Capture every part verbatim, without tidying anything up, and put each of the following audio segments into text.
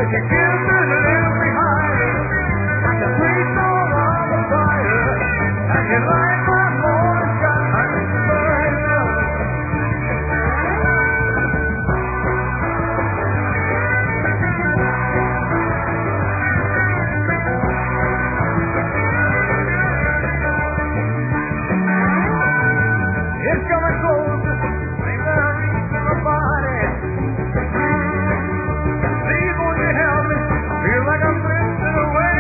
your kisses live behind, like a sweet song on the fire, and you light my morning shine, burning up. It's coming closer, ain't there a reach in my body? Please won't you help me, feel like I'm drifting away.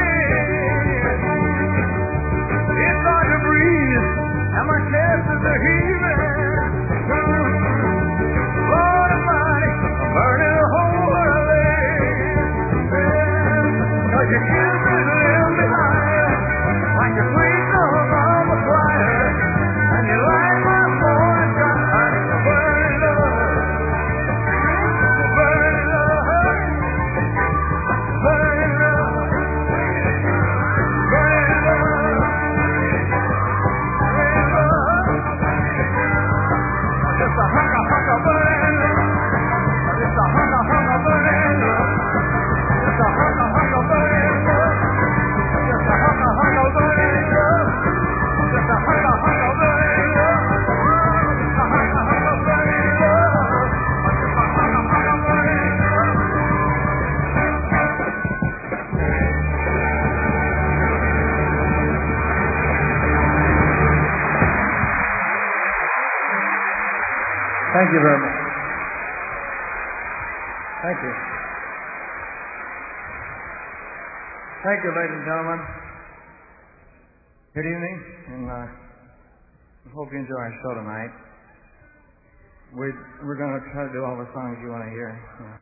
It's hard to breathe, and my chest is a heaving. Lord Almighty, I'm burning a hole where I lay. Cause your kisses live behind, like a sweet song on the fire, and you light my morning shine, burning up, burning up, burning up, burning up, burning up. Just a hunk of hunk of burning up, just a hunk of hunk of burning up, just a hunk of hunk of burning up, just a hunk of hunk of burning up, just a hunk of hunk of burning up. Thank you very much. Thank you. Thank you, ladies and gentlemen. Good evening, and uh, I hope you enjoy our show tonight. We, we're going to try to do all the songs you want to hear. Yeah.